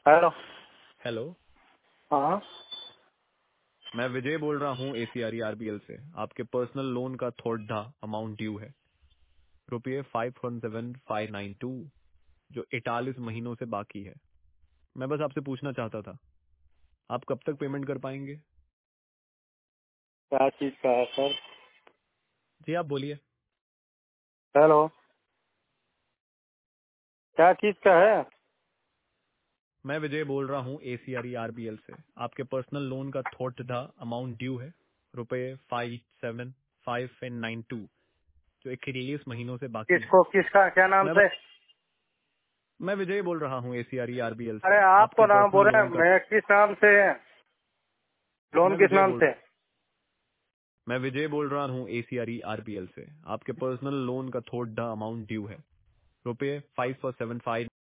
Hello. Hello. हाँ, मैं विजय बोल रहा हूँ ACRERBL से। आपके पर्सनल लोन का थोड़ा अमाउंट ड्यू है, रुपये 517592, जो 41 महीनों से बाकी है। मैं बस आपसे पूछना चाहता था, आप कब तक पेमेंट कर पाएंगे? क्या चीज का है सर? जी आप बोलिए। हेलो, क्या चीज का है? मैं विजय बोल रहा हूँ ACRERBL से। आपके पर्सनल लोन का थोड़ा अमाउंट ड्यू है, रुपये 575592, जो 41 महीनों से बाकी है। किसको, किसका, क्या नाम मैं से? मैं विजय बोल रहा हूँ ACRERBL से। अरे आप आपके तो नाम पर्सनल बोल रहे हैं, लोन का मैं किस नाम से है? लोन मैं किस विजय नाम बोल से? मैं विजय बोल रहा हूँ ACRERBL से। आपके पर्सनल लोन का थोड़ा अमाउंट ड्यू है, रुपये 5475